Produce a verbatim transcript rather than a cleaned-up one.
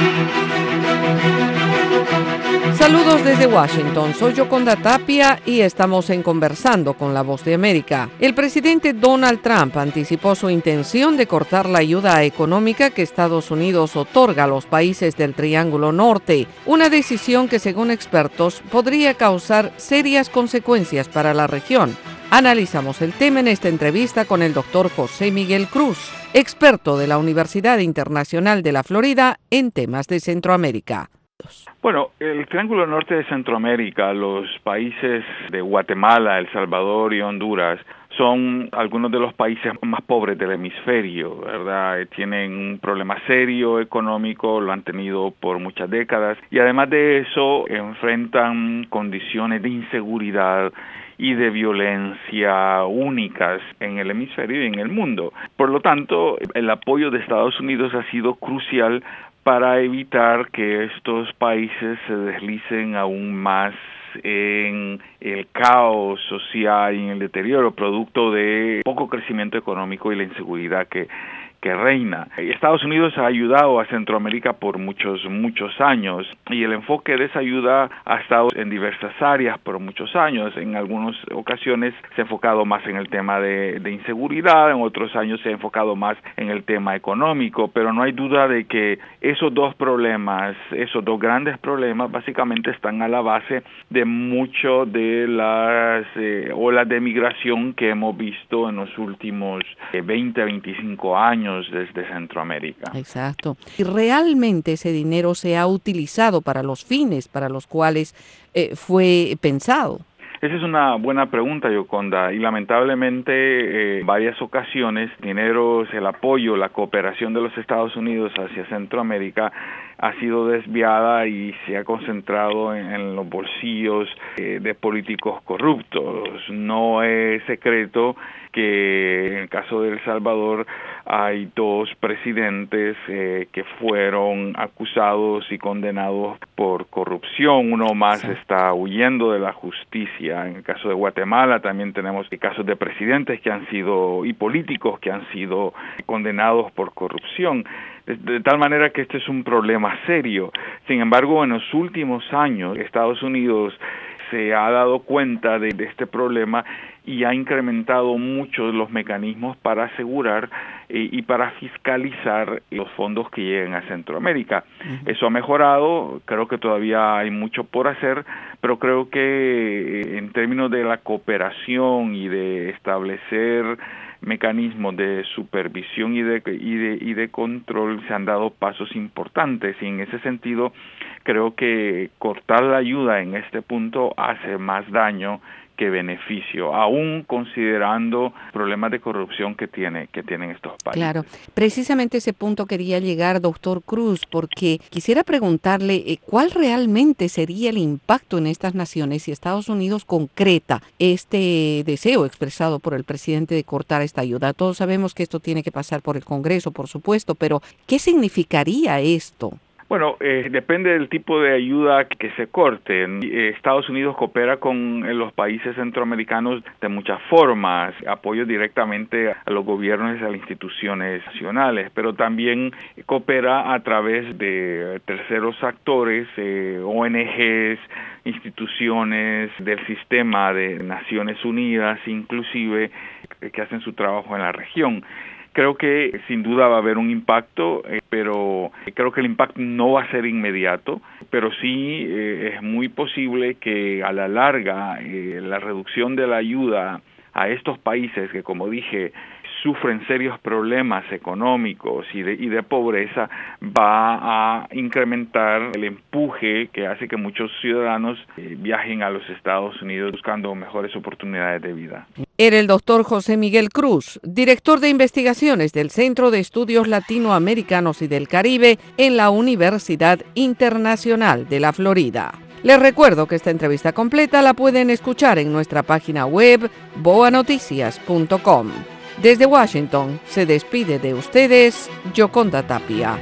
Saludos desde Washington, soy Yoconda Tapia y estamos en Conversando con la Voz de América. El presidente Donald Trump anticipó su intención de cortar la ayuda económica que Estados Unidos otorga a los países del Triángulo Norte, una decisión que según expertos podría causar serias consecuencias para la región. Analizamos el tema en esta entrevista con el doctor José Miguel Cruz, experto de la Universidad Internacional de la Florida en temas de Centroamérica. Bueno, el Triángulo Norte de Centroamérica, los países de Guatemala, El Salvador y Honduras, son algunos de los países más pobres del hemisferio, ¿verdad? Tienen un problema serio económico, lo han tenido por muchas décadas, y además de eso enfrentan condiciones de inseguridad y de violencia únicas en el hemisferio y en el mundo. Por lo tanto, el apoyo de Estados Unidos ha sido crucial para evitar que estos países se deslicen aún más en el caos social y en el deterioro producto de poco crecimiento económico y la inseguridad que que reina. Estados Unidos ha ayudado a Centroamérica por muchos, muchos años y el enfoque de esa ayuda ha estado en diversas áreas por muchos años. En algunas ocasiones se ha enfocado más en el tema de, de inseguridad, en otros años se ha enfocado más en el tema económico, pero no hay duda de que esos dos problemas, esos dos grandes problemas, básicamente están a la base de mucho de las eh, olas de migración que hemos visto en los últimos eh, veinte a veinticinco años desde Centroamérica. Exacto. ¿Y realmente ese dinero se ha utilizado para los fines para los cuales eh, fue pensado? Esa es una buena pregunta, Yoconda, y lamentablemente eh, en varias ocasiones dinero, el apoyo, la cooperación de los Estados Unidos hacia Centroamérica ha sido desviada y se ha concentrado en, en los bolsillos eh, de políticos corruptos. No es secreto que en el caso de El Salvador hay dos presidentes eh, que fueron acusados y condenados por corrupción. Uno más sí. está huyendo de la justicia. En el caso de Guatemala también tenemos casos de presidentes que han sido y políticos que han sido condenados por corrupción. De, de tal manera que este es un problema serio. Sin embargo, en los últimos años, Estados Unidos se ha dado cuenta de, de este problema y ha incrementado mucho los mecanismos para asegurar eh, y para fiscalizar los fondos que llegan a Centroamérica. Uh-huh. Eso ha mejorado, creo que todavía hay mucho por hacer, pero creo que eh, en términos de la cooperación y de establecer mecanismos de supervisión y de, y de y de control se han dado pasos importantes, y en ese sentido creo que cortar la ayuda en este punto hace más daño que beneficio, aún considerando problemas de corrupción que tiene que tienen estos países. Claro, precisamente ese punto quería llegar, doctor Cruz, porque quisiera preguntarle eh, cuál realmente sería el impacto en estas naciones si Estados Unidos concreta este deseo expresado por el presidente de cortar esta ayuda. Todos sabemos que esto tiene que pasar por el Congreso, por supuesto, pero ¿qué significaría esto? Bueno, eh, depende del tipo de ayuda que se corte. Eh, Estados Unidos coopera con los países centroamericanos de muchas formas, apoyo directamente a los gobiernos y a las instituciones nacionales, pero también coopera a través de terceros actores, eh, O N Ges, instituciones del sistema de Naciones Unidas, inclusive, que hacen su trabajo en la región. Creo que sin duda va a haber un impacto, eh, pero creo que el impacto no va a ser inmediato, pero sí eh, es muy posible que a la larga eh, la reducción de la ayuda a estos países que, como dije, sufren serios problemas económicos y de, y de pobreza, va a incrementar el empuje que hace que muchos ciudadanos eh, viajen a los Estados Unidos buscando mejores oportunidades de vida. Era el doctor José Miguel Cruz, director de investigaciones del Centro de Estudios Latinoamericanos y del Caribe en la Universidad Internacional de la Florida. Les recuerdo que esta entrevista completa la pueden escuchar en nuestra página web boa noticias punto com. Desde Washington se despide de ustedes Yoconda Tapia.